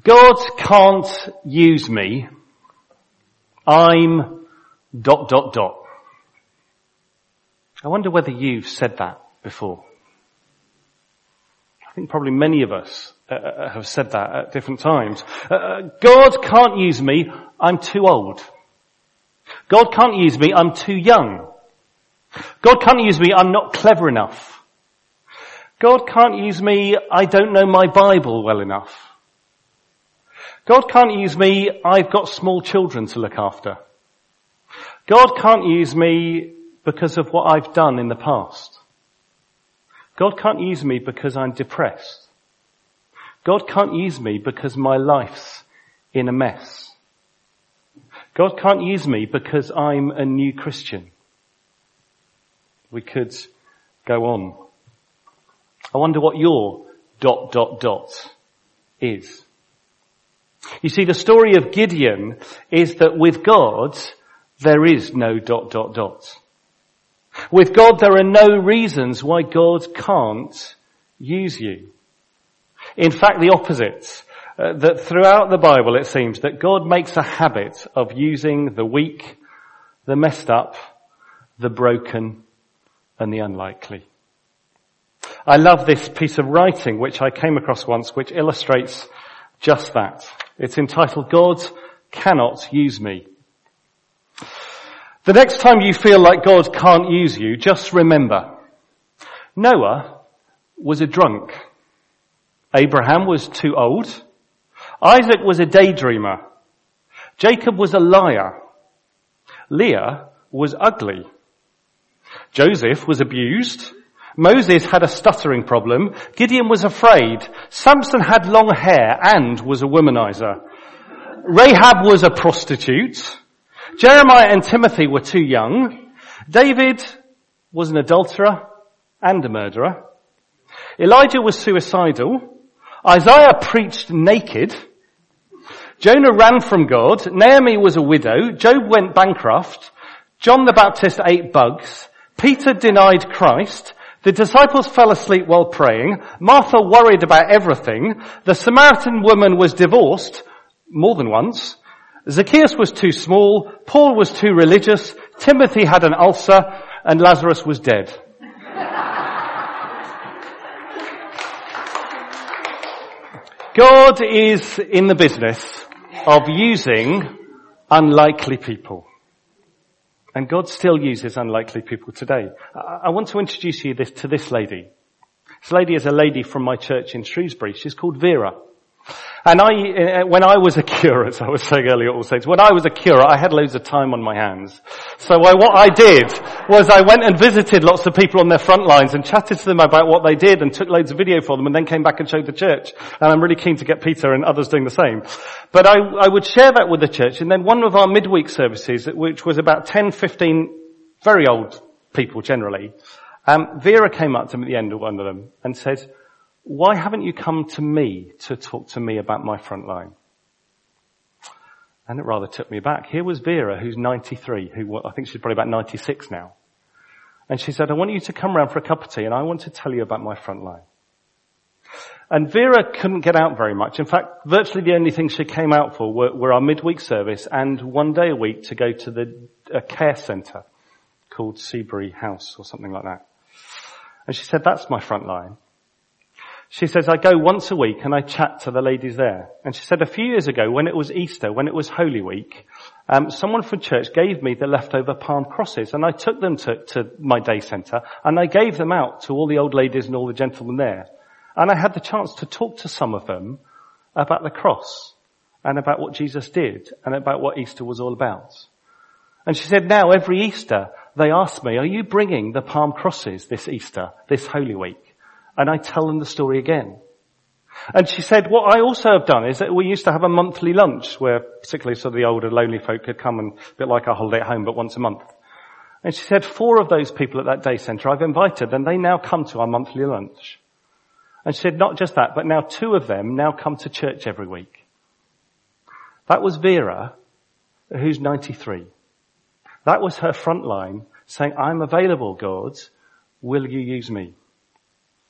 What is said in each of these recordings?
God can't use me. I'm ... I wonder whether you've said that before. I think probably many of us have said that at different times. God can't use me. I'm too old. God can't use me. I'm too young. God can't use me. I'm not clever enough. God can't use me. I don't know my Bible well enough. God can't use me. I've got small children to look after. God can't use me because of what I've done in the past. God can't use me because I'm depressed. God can't use me because my life's in a mess. God can't use me because I'm a new Christian. We could go on. I wonder what your ... is. You see, the story of Gideon is that with God, there is no ... With God, there are no reasons why God can't use you. In fact, the opposite. That throughout the Bible, it seems that God makes a habit of using the weak, the messed up, the broken, and the unlikely. I love this piece of writing which I came across once, which illustrates just that. It's entitled, God Cannot Use Me. The next time you feel like God can't use you, just remember, Noah was a drunk. Abraham was too old. Isaac was a daydreamer. Jacob was a liar. Leah was ugly. Joseph was abused. Moses had a stuttering problem. Gideon was afraid. Samson had long hair and was a womanizer. Rahab was a prostitute. Jeremiah and Timothy were too young. David was an adulterer and a murderer. Elijah was suicidal. Isaiah preached naked. Jonah ran from God. Naomi was a widow. Job went bankrupt. John the Baptist ate bugs. Peter denied Christ. The disciples fell asleep while praying. Martha worried about everything. The Samaritan woman was divorced more than once. Zacchaeus was too small. Paul was too religious. Timothy had an ulcer. And Lazarus was dead. God is in the business of using unlikely people. And God still uses unlikely people today. I want to introduce you to this lady. This lady is a lady from my church in Shrewsbury. She's called Vera. And when I was a curate, as I was saying earlier at All Saints, when I was a curate, I had loads of time on my hands. So what I did was I went and visited lots of people on their front lines and chatted to them about what they did and took loads of video for them and then came back and showed the church. And I'm really keen to get Peter and others doing the same. But I would share that with the church, and then one of our midweek services, which was about 10, 15 very old people generally, Vera came up to me at the end of one of them and said, "Why haven't you come to me to talk to me about my front line?" And it rather took me back. Here was Vera, who's 93, who I think she's probably about 96 now. And she said, "I want you to come round for a cup of tea and I want to tell you about my front line." And Vera couldn't get out very much. In fact, virtually the only things she came out for were our midweek service and one day a week to go to a care centre called Seabury House or something like that. And she said, "That's my front line." She says, "I go once a week and I chat to the ladies there." And she said, a few years ago, when it was Easter, when it was Holy Week, someone from church gave me the leftover palm crosses, and I took them to my day centre and I gave them out to all the old ladies and all the gentlemen there. And I had the chance to talk to some of them about the cross and about what Jesus did and about what Easter was all about. And she said, now every Easter they ask me, "Are you bringing the palm crosses this Easter, this Holy Week?" And I tell them the story again. And she said, what I also have done is that we used to have a monthly lunch where particularly sort of the older lonely folk could come, and a bit like our holiday at home, but once a month. And she said 4 of those people at that day centre I've invited, and they now come to our monthly lunch. And she said not just that, but now 2 of them now come to church every week. That was Vera, who's 93. That was her front line saying, "I'm available, God. Will you use me?"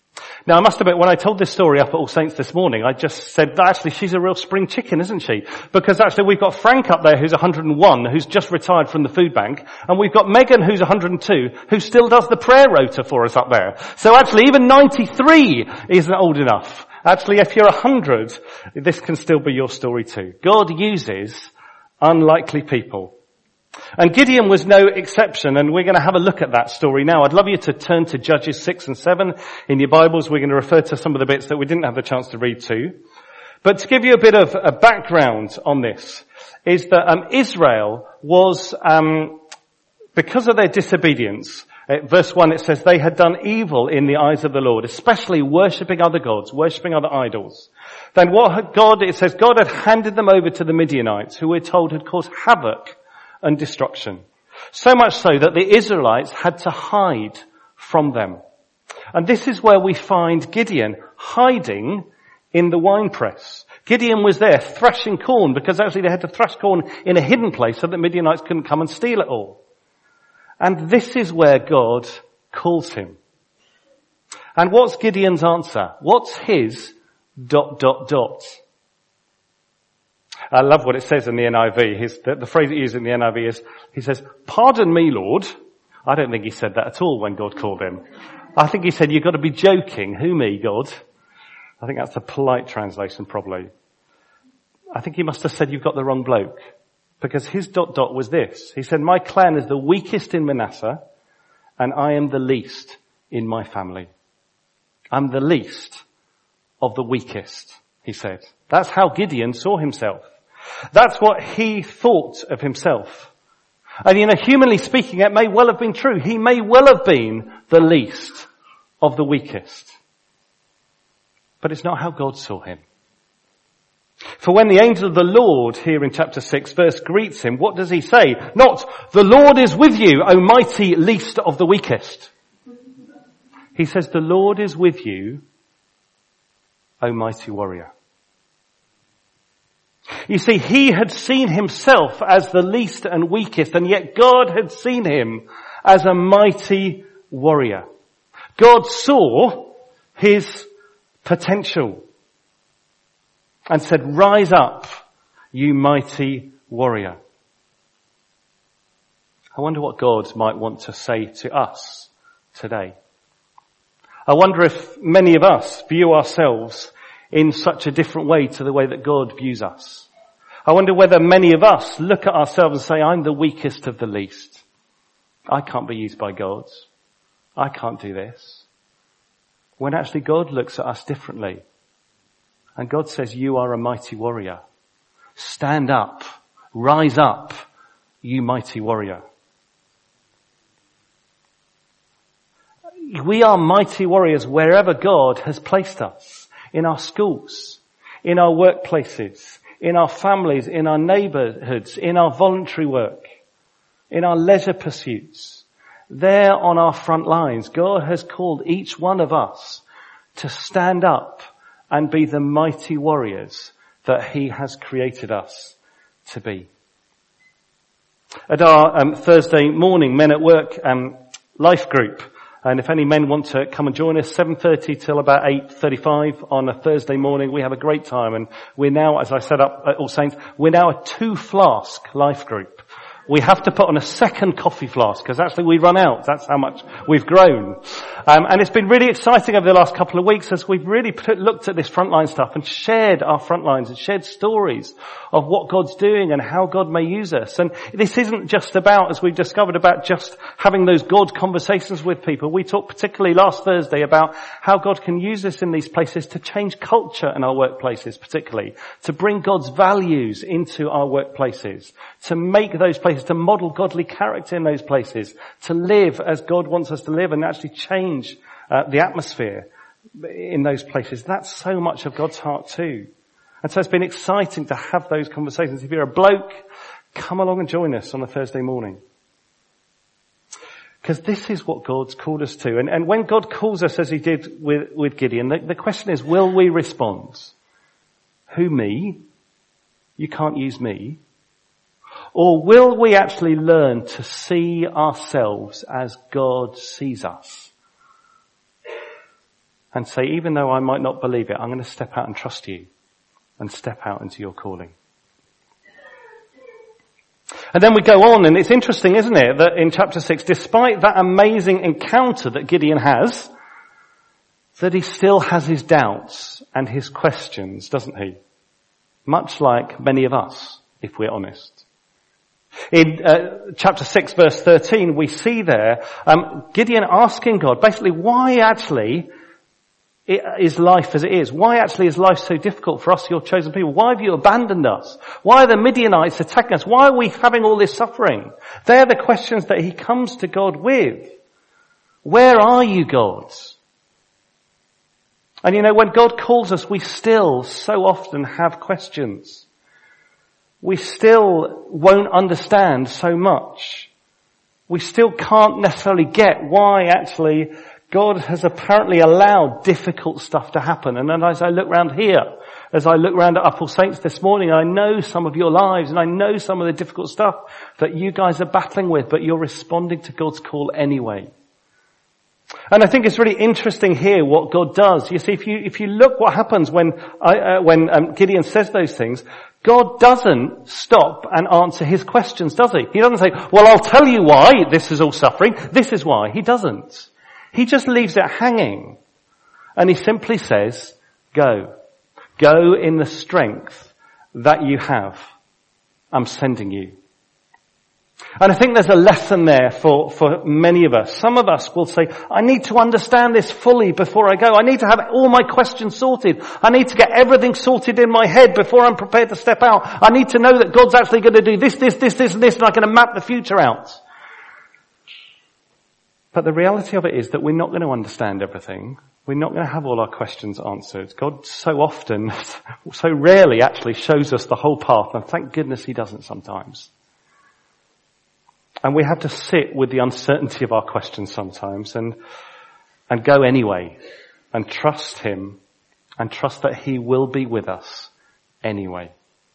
Now, I must admit, when I told this story up at All Saints this morning, I just said, actually, she's a real spring chicken, isn't she? Because actually, we've got Frank up there, who's 101, who's just retired from the food bank, and we've got Megan, who's 102, who still does the prayer rota for us up there. So actually, even 93 isn't old enough. Actually, if you're 100, this can still be your story too. God uses unlikely people. And Gideon was no exception, and we're going to have a look at that story now. I'd love you to turn to Judges 6 and 7 in your Bibles. We're going to refer to some of the bits that we didn't have the chance to read to. But to give you a bit of a background on this, is that Israel was, because of their disobedience, verse 1 it says, they had done evil in the eyes of the Lord, especially worshipping other gods, worshipping other idols. Then it says God had handed them over to the Midianites, who we're told had caused havoc and destruction. So much so that the Israelites had to hide from them. And this is where we find Gideon hiding in the winepress. Gideon was there thrashing corn because actually they had to thrash corn in a hidden place so that Midianites couldn't come and steal it all. And this is where God calls him. And what's Gideon's answer? What's his ... I love what it says in the NIV. The phrase it uses in the NIV is, he says, "Pardon me, Lord." I don't think he said that at all when God called him. I think he said, "You've got to be joking. Who, me, God?" I think that's a polite translation, probably. I think he must have said, "You've got the wrong bloke." Because his ... was this. He said, "My clan is the weakest in Manasseh, and I am the least in my family." I'm the least of the weakest, he said. That's how Gideon saw himself. That's what he thought of himself. And humanly speaking, it may well have been true. He may well have been the least of the weakest. But it's not how God saw him. For when the angel of the Lord, here in chapter 6, verse greets him, what does he say? Not, "The Lord is with you, O mighty least of the weakest." He says, "The Lord is with you, O mighty warrior." You see, he had seen himself as the least and weakest, and yet God had seen him as a mighty warrior. God saw his potential and said, "Rise up, you mighty warrior." I wonder what God might want to say to us today. I wonder if many of us view ourselves in such a different way to the way that God views us. I wonder whether many of us look at ourselves and say, "I'm the weakest of the least. I can't be used by God. I can't do this." When actually God looks at us differently. And God says, "You are a mighty warrior. Stand up. Rise up, you mighty warrior." We are mighty warriors wherever God has placed us. In our schools, in our workplaces, in our families, in our neighborhoods, in our voluntary work, in our leisure pursuits. There on our front lines, God has called each one of us to stand up and be the mighty warriors that he has created us to be. At our Thursday morning Men at Work life group, and if any men want to come and join us, 7:30 till about 8:35 on a Thursday morning, we have a great time. And we're now, as I said up at All Saints, we're now a 2-flask life group. We have to put on a second coffee flask because actually we run out. That's how much we've grown. And it's been really exciting over the last couple of weeks as we've really looked at this frontline stuff and shared our frontlines and shared stories of what God's doing and how God may use us. And this isn't just about, as we've discovered, about just having those God conversations with people. We talked particularly last Thursday about how God can use us in these places to change culture in our workplaces, particularly to bring God's values into our workplaces, to make those places, to model godly character in those places, to live as God wants us to live and actually change the atmosphere in those places. That's so much of God's heart too. And so it's been exciting to have those conversations. If you're a bloke, come along and join us on a Thursday morning. Because this is what God's called us to. And when God calls us as he did with Gideon, the question is, will we respond? Who, me? You can't use me. Or will we actually learn to see ourselves as God sees us? and say, even though I might not believe it, I'm going to step out and trust you and step out into your calling. And then we go on, and it's interesting, isn't it, that in chapter 6, despite that amazing encounter that Gideon has, that he still has his doubts and his questions, doesn't he? Much like many of us, if we're honest. In chapter 6, verse 13, we see there Gideon asking God, basically, why actually is life as it is? Why actually is life so difficult for us, your chosen people? Why have you abandoned us? Why are the Midianites attacking us? Why are we having all this suffering? They're the questions that he comes to God with. Where are you, God? And you know, when God calls us, we still so often have questions. We still won't understand so much. We still can't necessarily get why actually God has apparently allowed difficult stuff to happen. And then as I look around here, as I look around at Uphill Saints this morning, I know some of your lives and I know some of the difficult stuff that you guys are battling with, but you're responding to God's call anyway. And I think it's really interesting here what God does. You see, if you look what happens when Gideon says those things, God doesn't stop and answer his questions, does he? He doesn't say, well, I'll tell you why this is all suffering. This is why. He doesn't. He just leaves it hanging. And he simply says, go. Go in the strength that you have. I'm sending you. And I think there's a lesson there for many of us. Some of us will say, I need to understand this fully before I go. I need to have all my questions sorted. I need to get everything sorted in my head before I'm prepared to step out. I need to know that God's actually going to do this, and this, and I'm going to map the future out. But the reality of it is that we're not going to understand everything. We're not going to have all our questions answered. God so often, so rarely actually shows us the whole path, and thank goodness he doesn't sometimes. And we have to sit with the uncertainty of our questions sometimes and go anyway and trust him and trust that he will be with us anyway.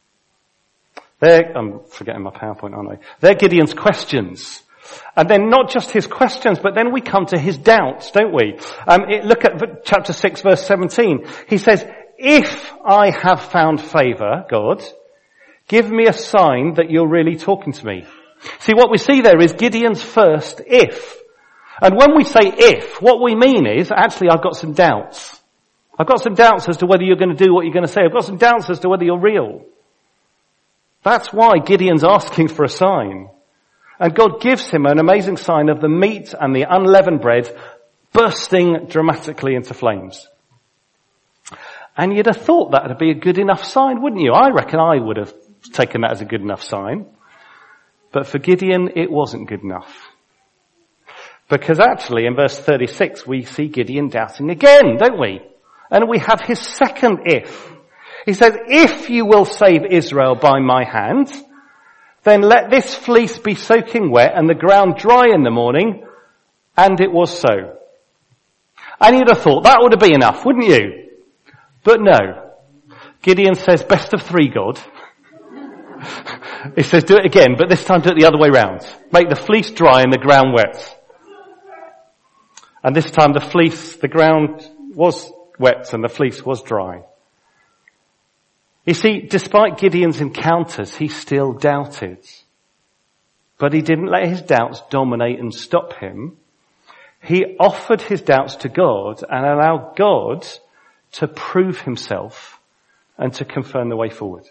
I'm forgetting my PowerPoint, aren't I? They're Gideon's questions. And then not just his questions, but then we come to his doubts, don't we? Look at chapter 6, verse 17. He says, if I have found favor, God, give me a sign that you're really talking to me. See, what we see there is Gideon's first if. And when we say if, what we mean is, actually, I've got some doubts. I've got some doubts as to whether you're going to do what you're going to say. I've got some doubts as to whether you're real. That's why Gideon's asking for a sign. And God gives him an amazing sign of the meat and the unleavened bread bursting dramatically into flames. And you'd have thought that would be a good enough sign, wouldn't you? I reckon I would have taken that as a good enough sign. But for Gideon, it wasn't good enough. Because actually, in verse 36, we see Gideon doubting again, don't we? And we have his second if. He says, if you will save Israel by my hand, then let this fleece be soaking wet and the ground dry in the morning. And it was so. And you'd have thought that would have been enough, wouldn't you? But no. Gideon says, best of three, God. He says, do it again, but this time do it the other way round. Make the fleece dry and the ground wet. And this time the ground was wet and the fleece was dry. You see, despite Gideon's encounters, he still doubted. But he didn't let his doubts dominate and stop him. He offered his doubts to God and allowed God to prove himself and to confirm the way forward.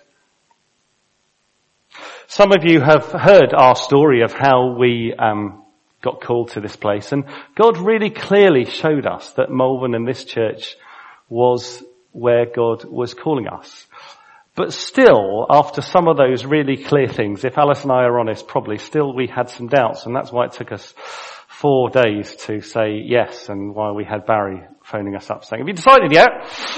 Some of you have heard our story of how we got called to this place, and God really clearly showed us that Malvern and this church was where God was calling us. But still, after some of those really clear things, if Alice and I are honest, probably still we had some doubts, and that's why it took us 4 days to say yes, and why we had Barry phoning us up saying, have you decided yet?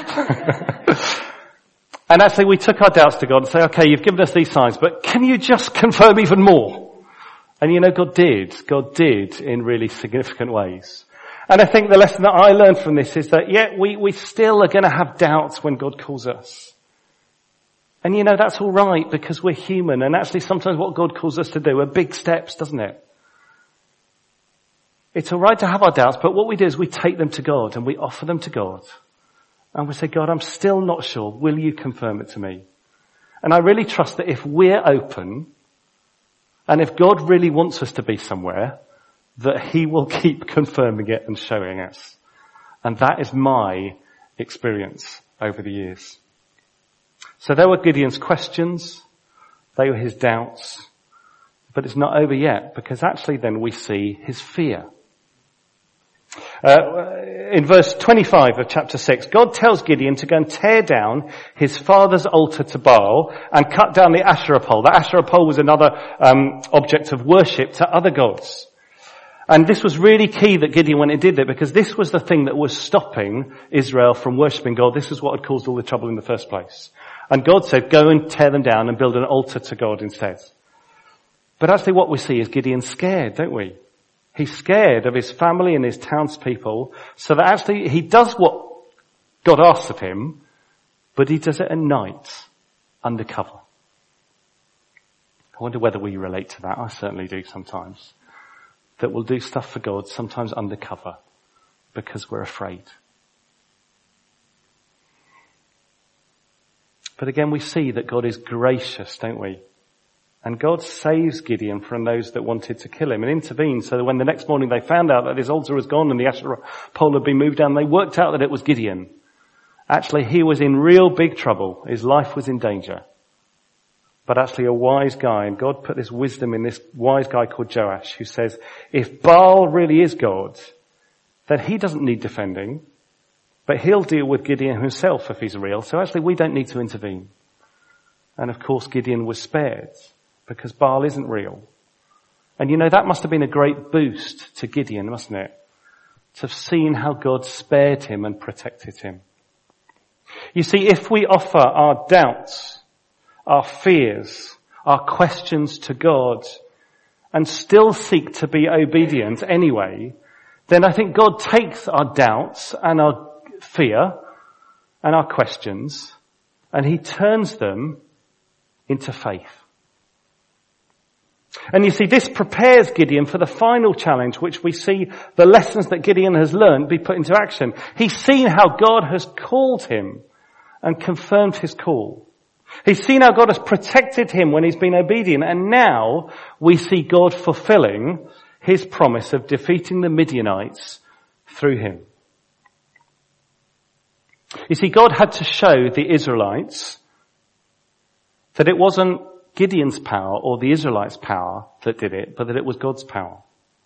And actually we took our doubts to God and say, okay, you've given us these signs, but can you just confirm even more? And you know, God did in really significant ways. And I think the lesson that I learned from this is that, we still are going to have doubts when God calls us. And you know, that's all right because we're human, and actually sometimes what God calls us to do are big steps, doesn't it? It's all right to have our doubts, but what we do is we take them to God and we offer them to God. And we say, God, I'm still not sure. Will you confirm it to me? And I really trust that if we're open, and if God really wants us to be somewhere, that he will keep confirming it and showing us. And that is my experience over the years. So there were Gideon's questions. They were his doubts. But it's not over yet, because actually then we see his fear. In verse 25 of chapter 6, God tells Gideon to go and tear down his father's altar to Baal and cut down the Asherah pole. The Asherah pole was another object of worship to other gods. And this was really key that Gideon went and did that, because this was the thing that was stopping Israel from worshipping God. This is what had caused all the trouble in the first place. And God said, go and tear them down and build an altar to God instead. But actually what we see is Gideon's scared, don't we? He's scared of his family and his townspeople, so that actually he does what God asks of him, but he does it at night, undercover. I wonder whether we relate to that. I certainly do sometimes. That we'll do stuff for God, sometimes undercover, because we're afraid. But again, we see that God is gracious, don't we? And God saves Gideon from those that wanted to kill him and intervenes so that when the next morning they found out that his altar was gone and the Asherah pole had been moved down, they worked out that it was Gideon. Actually, he was in real big trouble. His life was in danger. But actually a wise guy, and God put this wisdom in this wise guy called Joash, who says, if Baal really is God, then he doesn't need defending, but he'll deal with Gideon himself if he's real. So actually we don't need to intervene. And of course Gideon was spared, because Baal isn't real. And you know, that must have been a great boost to Gideon, mustn't it? To have seen how God spared him and protected him. You see, if we offer our doubts, our fears, our questions to God, and still seek to be obedient anyway, then I think God takes our doubts and our fear and our questions, and he turns them into faith. And you see, this prepares Gideon for the final challenge, which we see the lessons that Gideon has learned be put into action. He's seen how God has called him and confirmed his call. He's seen how God has protected him when he's been obedient, and now we see God fulfilling his promise of defeating the Midianites through him. You see, God had to show the Israelites that it wasn't Gideon's power or the Israelites' power that did it, but that it was God's power.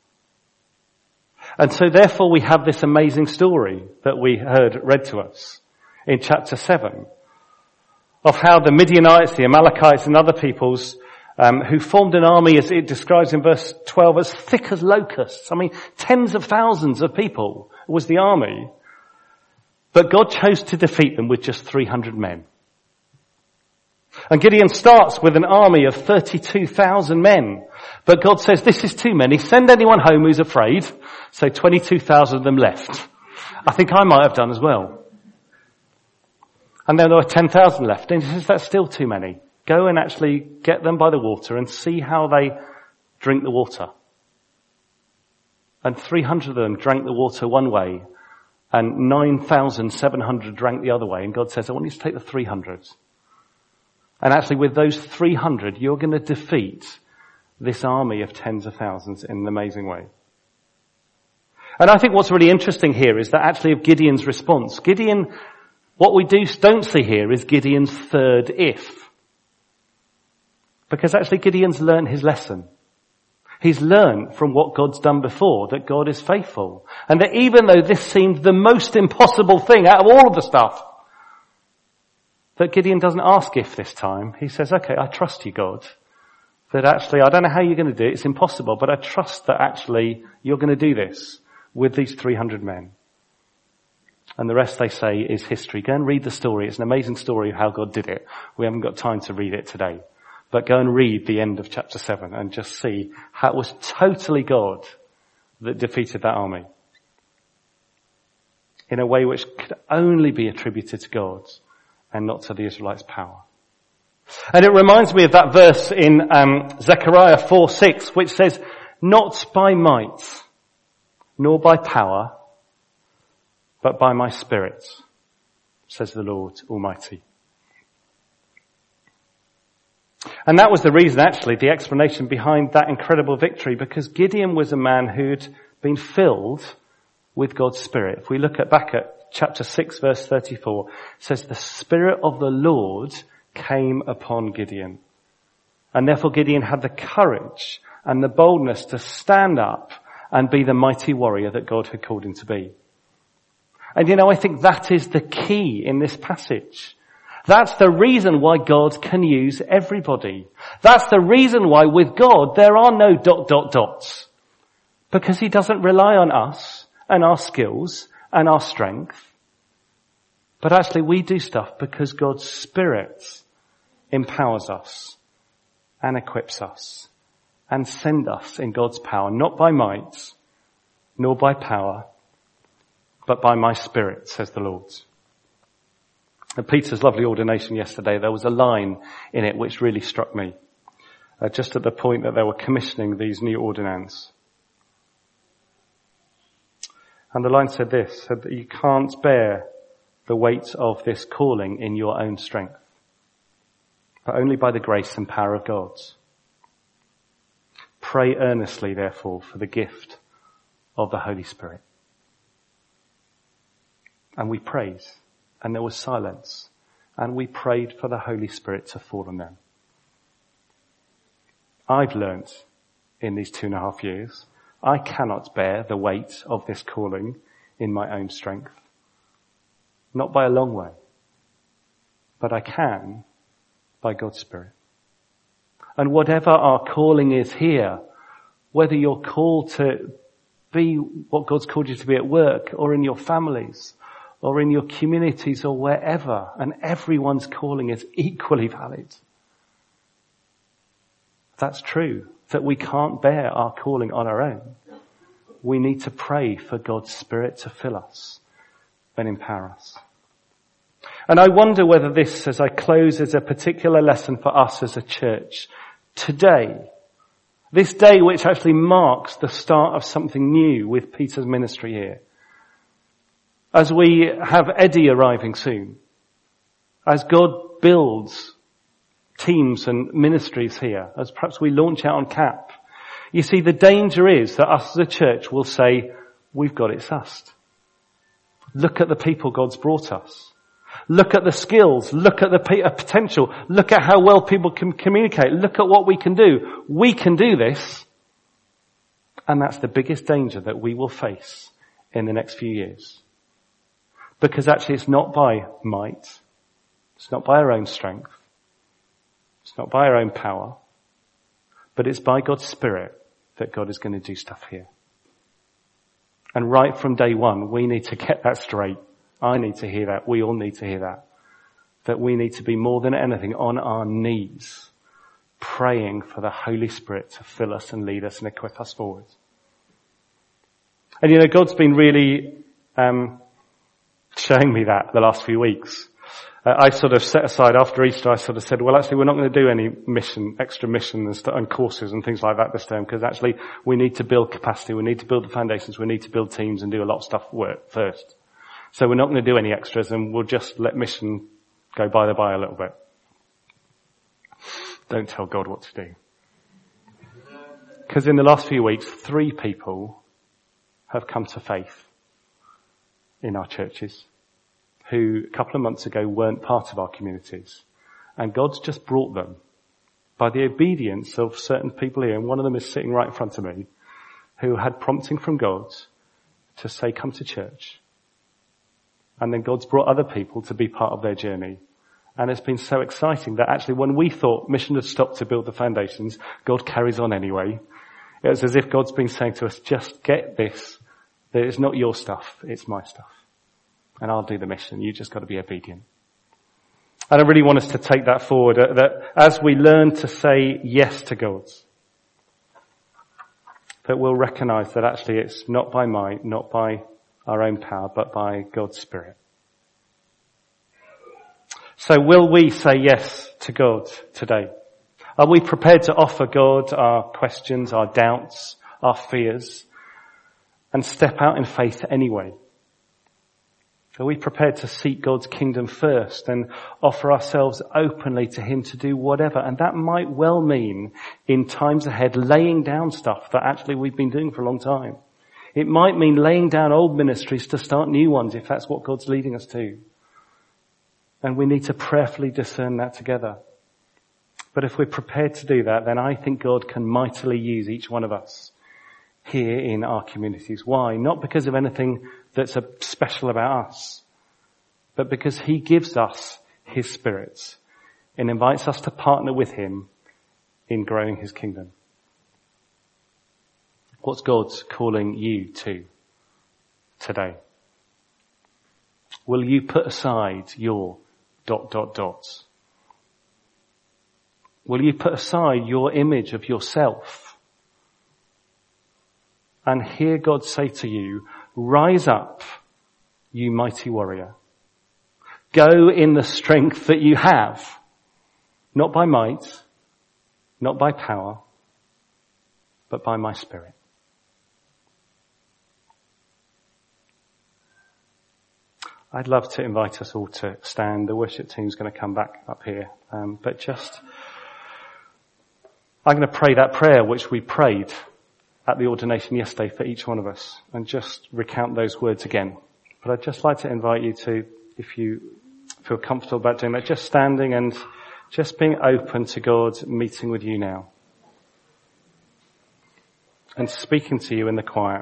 And so therefore we have this amazing story that we heard read to us in chapter 7 of how the Midianites, the Amalekites and other peoples who formed an army, as it describes in verse 12, as thick as locusts. I mean, tens of thousands of people was the army. But God chose to defeat them with just 300 men. And Gideon starts with an army of 32,000 men. But God says, this is too many. Send anyone home who's afraid. So 22,000 of them left. I think I might have done as well. And then there were 10,000 left. And he says, that's still too many. Go and actually get them by the water and see how they drink the water. And 300 of them drank the water one way, and 9,700 drank the other way. And God says, I want you to take the 300. And actually with those 300, you're going to defeat this army of tens of thousands in an amazing way. And I think what's really interesting here is that actually of Gideon's response. Gideon, what we don't see here is Gideon's third if. Because actually Gideon's learned his lesson. He's learned from what God's done before that God is faithful. And that even though this seemed the most impossible thing out of all of the stuff, that Gideon doesn't ask if this time. He says, okay, I trust you, God. That actually, I don't know how you're going to do it. It's impossible, but I trust that actually you're going to do this with these 300 men. And the rest, they say, is history. Go and read the story. It's an amazing story of how God did it. We haven't got time to read it today. But go and read the end of chapter 7 and just see how it was totally God that defeated that army. In a way which could only be attributed to God and not to the Israelites' power. And it reminds me of that verse in Zechariah 4:6, which says, not by might nor by power, but by my Spirit, says the Lord Almighty. And that was the reason, actually, the explanation behind that incredible victory, because Gideon was a man who'd been filled with God's Spirit. If we look back at chapter 6, verse 34, it says, the Spirit of the Lord came upon Gideon. And therefore Gideon had the courage and the boldness to stand up and be the mighty warrior that God had called him to be. And I think that is the key in this passage. That's the reason why God can use everybody. That's the reason why with God there are no ... Because he doesn't rely on us and our skills and our strength. But actually we do stuff because God's Spirit empowers us and equips us and sends us in God's power, not by might, nor by power, but by my Spirit, says the Lord. At Peter's lovely ordination yesterday, there was a line in it which really struck me, just at the point that they were commissioning these new ordinands. And the line said this, said that you can't bear the weight of this calling in your own strength, but only by the grace and power of God. Pray earnestly, therefore, for the gift of the Holy Spirit. And we prayed, and there was silence, and we prayed for the Holy Spirit to fall on them. I've learnt in these 2.5 years, I cannot bear the weight of this calling in my own strength. Not by a long way, but I can by God's Spirit. And whatever our calling is here, whether you're called to be what God's called you to be at work or in your families or in your communities or wherever, and everyone's calling is equally valid. That's true, that we can't bear our calling on our own. We need to pray for God's Spirit to fill us and empower us. And I wonder whether this, as I close, is a particular lesson for us as a church today. This day which actually marks the start of something new with Peter's ministry here. As we have Eddie arriving soon, as God builds teams and ministries here, as perhaps we launch out on CAP, you see, the danger is that us as a church will say, we've got it sussed. Look at the people God's brought us. Look at the skills. Look at the potential. Look at how well people can communicate. Look at what we can do. We can do this. And that's the biggest danger that we will face in the next few years. Because actually it's not by might. It's not by our own strength. It's not by our own power. But it's by God's Spirit that God is going to do stuff here. And right from day one, we need to get that straight. I need to hear that. We all need to hear that. That we need to be more than anything on our knees, praying for the Holy Spirit to fill us and lead us and equip us forward. And God's been really showing me that the last few weeks. I sort of set aside after Easter, I sort of said, well, actually, we're not going to do any extra mission and courses and things like that this term, because actually we need to build capacity, we need to build the foundations, we need to build teams and do a lot of stuff first. So we're not going to do any extras, and we'll just let mission go by the by a little bit. Don't tell God what to do. Because in the last few weeks, 3 people have come to faith in our churches who a couple of months ago weren't part of our communities. And God's just brought them by the obedience of certain people here, and one of them is sitting right in front of me, who had prompting from God to say, come to church. And then God's brought other people to be part of their journey. And it's been so exciting that actually when we thought mission had stopped to build the foundations, God carries on anyway. It's as if God's been saying to us, just get this, that it's not your stuff, it's my stuff. And I'll do the mission. You just got to be obedient. And I really want us to take that forward, that as we learn to say yes to God, that we'll recognize that actually it's not by might, not by our own power, but by God's Spirit. So will we say yes to God today? Are we prepared to offer God our questions, our doubts, our fears? and step out in faith anyway? Are we prepared to seek God's kingdom first and offer ourselves openly to him to do whatever? And that might well mean in times ahead laying down stuff that actually we've been doing for a long time. It might mean laying down old ministries to start new ones if that's what God's leading us to. And we need to prayerfully discern that together. But if we're prepared to do that, then I think God can mightily use each one of us here in our communities. Why? Not because of anything that's special about us, but because he gives us his Spirit and invites us to partner with him in growing his kingdom. What's God calling you to today? Will you put aside your ... Will you put aside your image of yourself and hear God say to you, rise up, you mighty warrior. Go in the strength that you have, not by might, not by power, but by my Spirit. I'd love to invite us all to stand. The worship team's going to come back up here. I'm going to pray that prayer which we prayed at the ordination yesterday for each one of us and just recount those words again. But I'd just like to invite you to, if you feel comfortable about doing that, just standing and just being open to God meeting with you now and speaking to you in the quiet.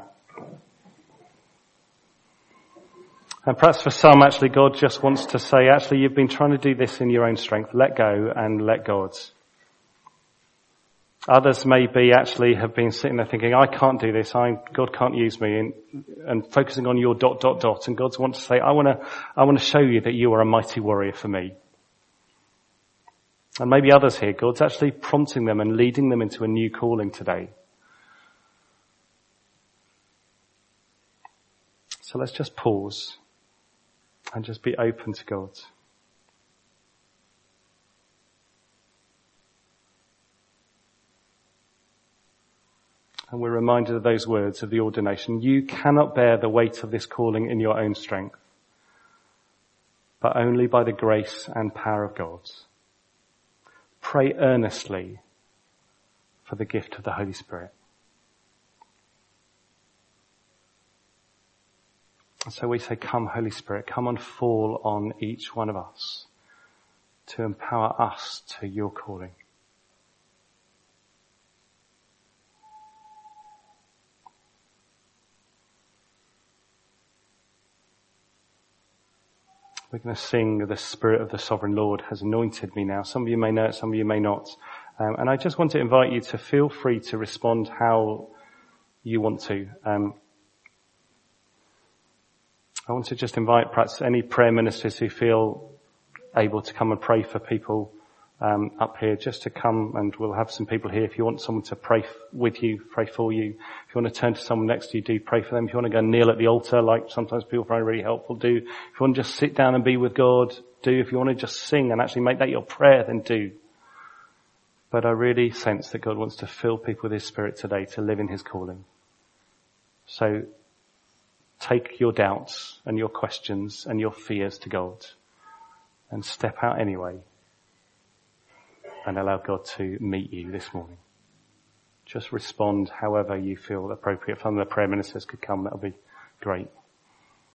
And perhaps for some, actually, God just wants to say, actually, you've been trying to do this in your own strength. Let go and let God. Others maybe actually have been sitting there thinking, I can't do this. God can't use me, and focusing on your ... And God wants to say, I want to show you that you are a mighty warrior for me. And maybe others here, God's actually prompting them and leading them into a new calling today. So let's just pause and just be open to God. And we're reminded of those words of the ordination. You cannot bear the weight of this calling in your own strength, but only by the grace and power of God. Pray earnestly for the gift of the Holy Spirit. And so we say, come, Holy Spirit, come and fall on each one of us to empower us to your calling. We're going to sing The Spirit of the Sovereign Lord has anointed me now. Some of you may know it, some of you may not. And I just want to invite you to feel free to respond how you want to. I want to just invite perhaps any prayer ministers who feel able to come and pray for people up here, just to come, and we'll have some people here. If you want someone to pray with you, pray for you. If you want to turn to someone next to you, do pray for them. If you want to go kneel at the altar, like sometimes people find really helpful, do. If you want to just sit down and be with God, do. If you want to just sing and actually make that your prayer, then do. But I really sense that God wants to fill people with his Spirit today to live in his calling. So take your doubts and your questions and your fears to God and step out anyway and allow God to meet you this morning. Just respond however you feel appropriate. If some of the prayer ministers could come, that would be great.